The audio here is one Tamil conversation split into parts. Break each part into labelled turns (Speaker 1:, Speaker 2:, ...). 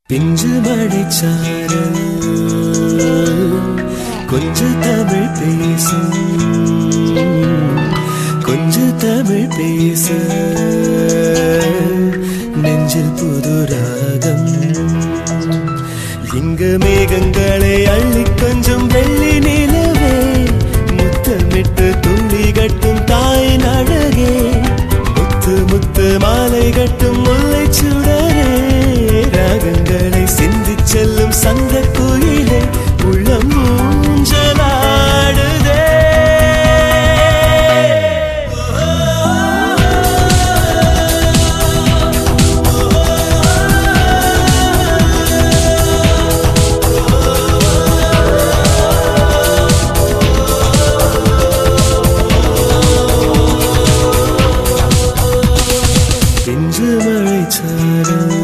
Speaker 1: பிஞ்சு மழைச்சாரல் கொஞ்சம் தமிழ் பேசும், கொஞ்சம் தமிழ் பேச நெஞ்சில் புது ராகம். இங்கு மேகங்களை அள்ளி கொஞ்சம் வெள்ளி நிலவே முத்தமிட்டு துள்ளி கட்டும் தாயின் அழகே, முத்து முத்து மாலை கட்டும் முல்லை சுடரே, ராகங்களை சிந்தி செல்லும் சந்த குயிலே உள்ளம் ஊஞ்சலாடுதே. பிஞ்சு மழைச்சாரல்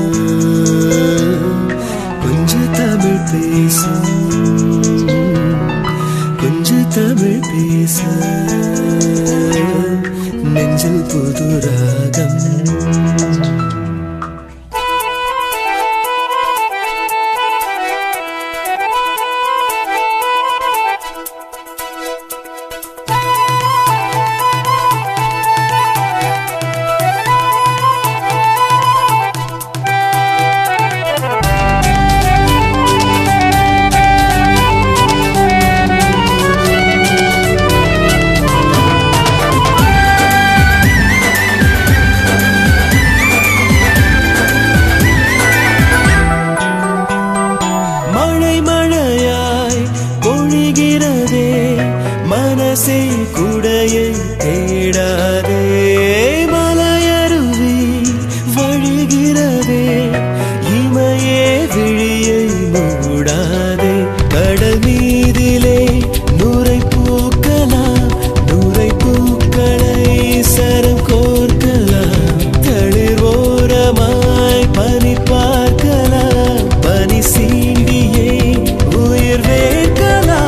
Speaker 1: கொஞ்சம் தமிழ் பேசும், கொஞ்சம் தமிழ் பேச நெஞ்சில் புது ராகம். மனசே குடையை தேடாதே, மலையருவி வழிகிறதே, இமையே விழியை மூடாதே. கடல் மீதிலே நுரை பூக்கலாம், நுரை பூக்களை சரம் கோர்க்கலாம், தளிர் ஓரமாய் பனி பார்க்கலாம், பனி சீண்டியே உயிர் வேர்க்கலாம்.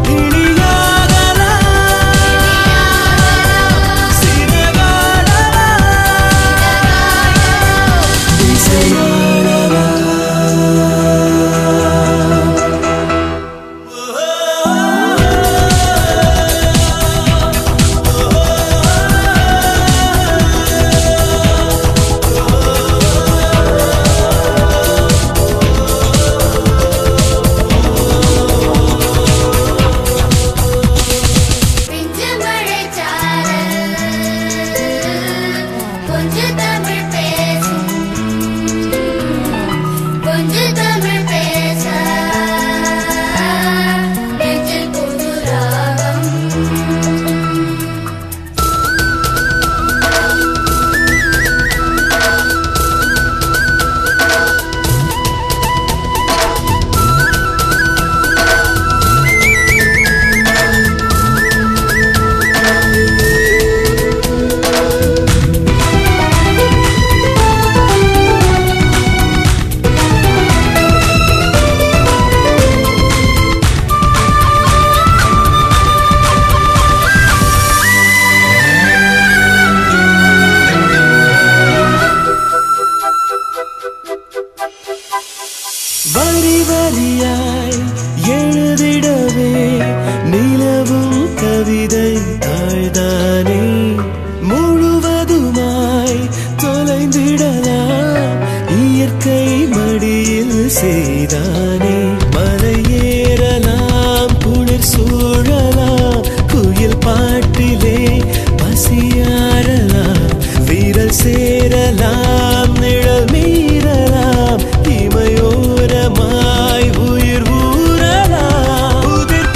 Speaker 1: வரி வரியாய் எழுதிடவே நிலவும் கவிதை தாழ்தானே, முழுவதுமாய் தொலைந்திடலாம் இயற்கை மடியில் செய்தானே. மலை ஏறலாம், குளிர் சூழலாம், குயில் பாட்டிலே பசியாறலாம், வீரல் சேரலாம், நிழல் மீறலாம், இமையோரமாய் உயிர் ஊறலாம், உதிர்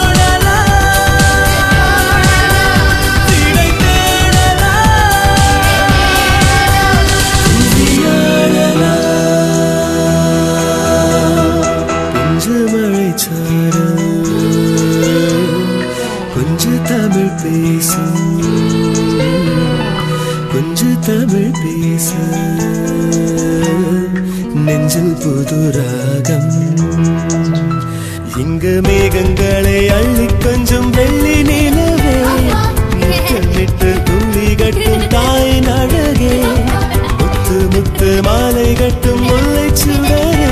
Speaker 1: போடலாம், திடை தேடலாம், துதியாடலாம். கொஞ்சம் மழைச்சாரல் கொஞ்சம் தமிழ் பேசும், கொஞ்சம் தமிழ் பேச நெஞ்சில் புது ராகம். இங்கு மேகங்களை அள்ளி கொஞ்சம் வெள்ளி நிலவே முத்தமிட்டு துள்ளி கட்டும் தாயின் அழகே, முத்து முத்து மாலை கட்டும் முல்லை சுடரே,